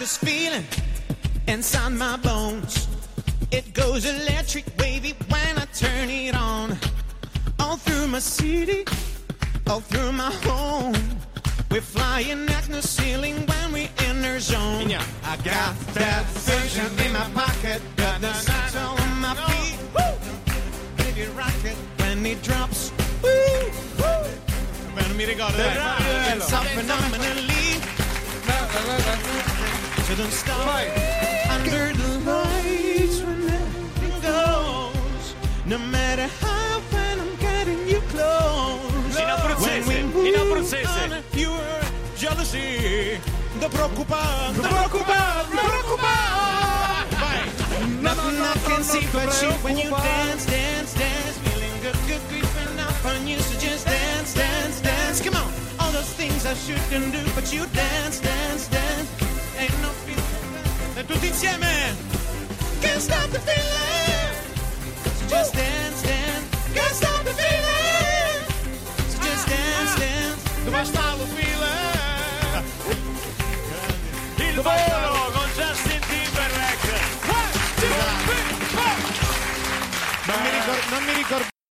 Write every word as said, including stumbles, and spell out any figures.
this feeling inside my bones. It goes electric wavy when I turn it on. All through my city, all through my home. We're flying at the ceiling when we in our zone. Yeah. I got that vision in my pocket, got the sun on my feet. Woo! Baby rocket when it drops. Woo! Woo! Beh, non mi ricordo. It's so phenomenally. So don't stop. Under the lights when everything goes. No matter how when I'm getting you close. In abruzzese, in abruzzese. Pure jealousy. Da preoccupare, da preoccupare, da preoccupare. Nothing I can see but you when you dance, dance, dance. Feeling good, good, creeping up on you. So just dance, dance, dance. Come on. All those things I shouldn't do, but you dance, dance, dance. Ain't no feeling. E tutti insieme. Can't stop the feeling. So just dance, dance. Can't stop the feeling. So just dance, dance. Dove sta?